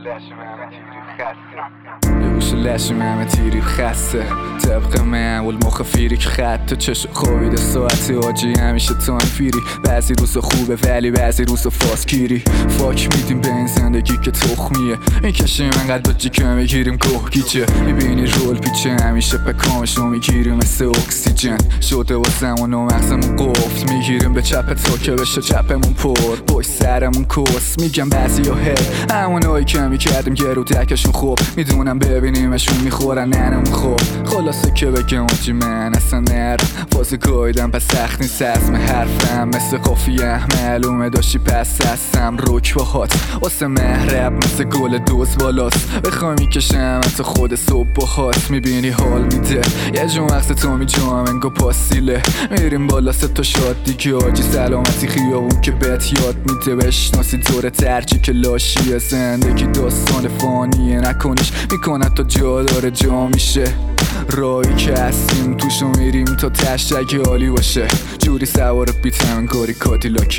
یه گوش لشم همه تیریب خسته طبق معمول مخ فیریک خط تو چشم خوابیده ساعتی آجی همیشه تایم فیری بعضی روزا خوبه ولی بعضی روزا فاسگیری فاک میدیم به این زندگی که تخمیه میکشیم انقدر بجی که میگیریم گوه گیجه میبینی رول پیچه همیشه پکامشو میگیریم مثل اکسیژن شده و زمان و مغزمون قفل میگیریم به چپ تا که بشه چپمون پر پشت سرمون کس میگم بعضی ها هی همونایی که میکردیم گرو دکشون خوب میدونم ببینیمشون میخورن ننمون خوب خلاصه که بگم آجی من اصلا نرم فازی گایدم پس سخت نیست عزم حرفم مثل قافیه معلومه داشتی پس هستم رک با هات واسه مهرب مثل گل دوز بالاست بخوای میکشم تا خود صبح با هات میبینی حال میده یه جو مغز تو میجام انگا پاسیله میریم بالا سه تا شاد دیگه آجی سلامتی خیابون که بهت یاد میده بشناسی دور ترجی که لاشیه زندگی داستان فانیه نکنیش میکنه تا جا داره جا میشه راهی که هستیم توشو میریم تا تشت اگه عالی باشه جوری سوار بیتم انگاری کادیلاکه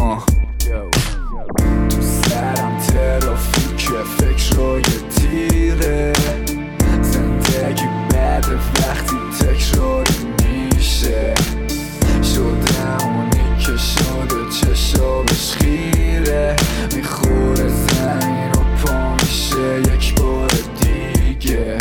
تو سرم ترافیکه فکرای تیره زندگی بد وقتی تکراری میشه شدم اونی که شده چشابش خیره میخوره زمین و پا میشه یک بار دیگه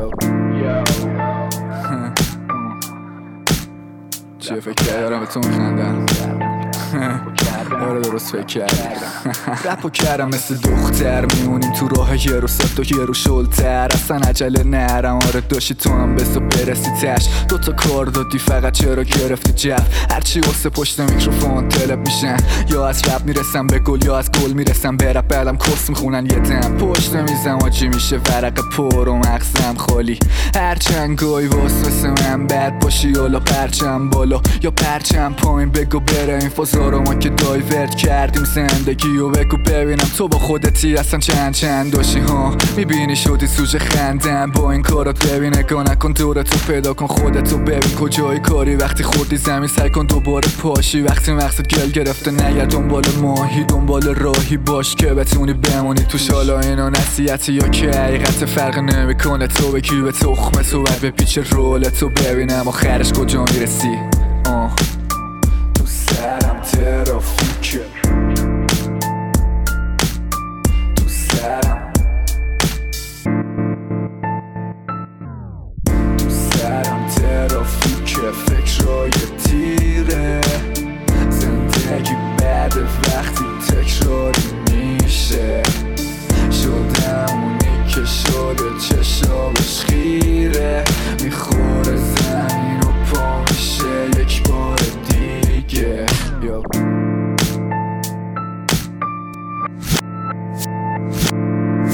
چه فکر کردم به تو میخندم آره درست فکر کردم رپو کردم مثل دختر میمونیم تو راه یه رو سفت و یه رو شلتر اصلا عجله نرم آره داشتی تو هم بسو برسی تش دوتا کار دادی فقط چرا گرفتی جف هرچی واسه پشت میکروفون طلب میشن یا از رپ میرسم به گل یا از گل میرسم به رپ بعدم کس میخونن یه دم پشت میزم آجی میشه ورق پر و مغزم خالی هرچند گوی واسه من بد باشی حالا پرچم بالا یا پرچم پایین بگو بره این فازا رو ما که دایورت کردیم زندگی و بگو ببینم تو با خودتی اصلا چند داشتی ها میبینی شدی سوژه خندم با این کارات ببین نگاه نکن دورتو پیدا کن خودتو ببین کجای کاری وقتی خوردی زمین سعی کن دوباره پاشی وقتی مقصد گل گرفته نگرد دنبال ماهی دنبال راهی باش که بتونی بمونی توش حالا اینا نصیحتی یا که حقیقت فرق نمیکنه تو بگی به تخمه تو بعد به پیچ رولتو ببینم آخرش کجا میرسی تو سرم ترافیکه تو سرم ترافیکه فکرای تیره زندگی بد وقتی تکراری میشه شدم اونی که شده چشابش خیره میخوره زمین و پا میشه یک بار دیگه